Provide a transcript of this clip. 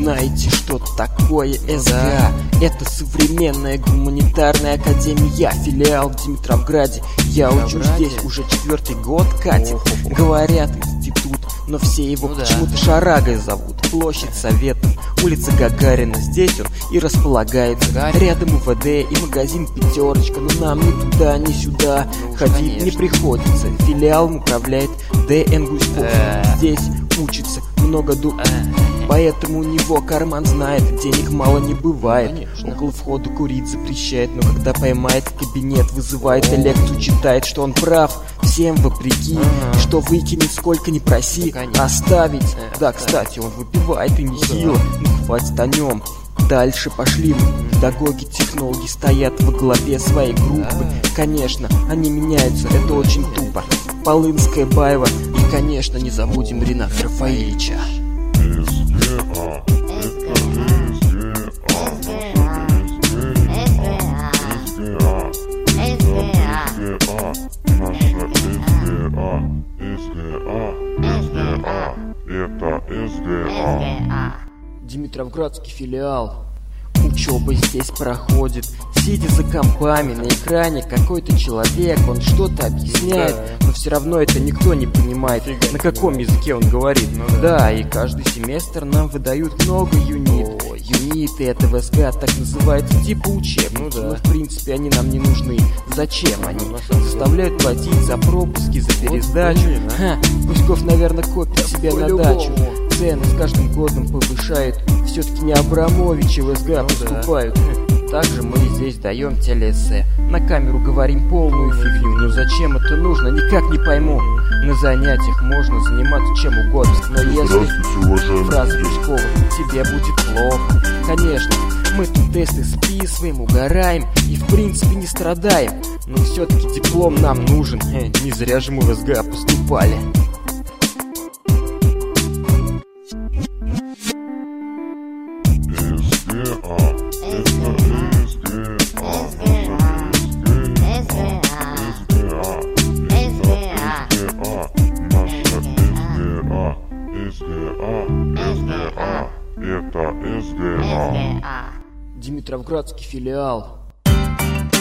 знаете, что такое СГА? Это современная гуманитарная академия, филиал в Димитровграде. Я учусь здесь уже 4-й год, катит. Говорят, институт, но все его почему-то Шарагой зовут. Площадь Советов, улица Гагарина, здесь он и располагается. Рядом УВД и магазин Пятерочка, но нам ни туда, ни сюда ходить не приходится. Филиалом управляет Д.Н. Гуськов. Здесь учится много поэтому у него карман знает, денег мало не бывает. Около входа курить запрещает, но когда поймает, в кабинет вызывает, лекцию читает, что он прав, всем вопреки, что выкинет сколько не проси, оставить. Да, кстати, он выпивает и нехило, ну хватит о нем. Дальше пошли мы. Педагоги, технологи стоят во главе своей группы. Конечно, они меняются, это очень тупо. Полынская, Баева и, конечно, не забудем Рената Рафаэльевича. Димитровградский филиал. Учеба здесь проходит. Сидя за компами, на экране какой-то человек, он что-то объясняет, но все равно это никто не понимает, на каком языке он говорит. Да, и каждый семестр нам выдают много юнит. Юниты это в СГА так называется, типа учебники, но в принципе они нам не нужны. Зачем они? Заставляют платить за пропуски, за пересдачу. Гуськов, наверное, копит себя на дачу. Цены с каждым годом повышают. Все-таки не Абрамовичи в СГА поступают. Также мы здесь даем телеэссе. На камеру говорим полную фигню. Но зачем это нужно, никак не пойму. На занятиях можно заниматься чем угодно, но если фраза Гуськова «тебе будет плохо», конечно, мы тут тесты списываем, угораем и в принципе не страдаем. Но все-таки диплом нам нужен. Не зря же мы в СГА поступали. Это СГА. Димитровградский филиал.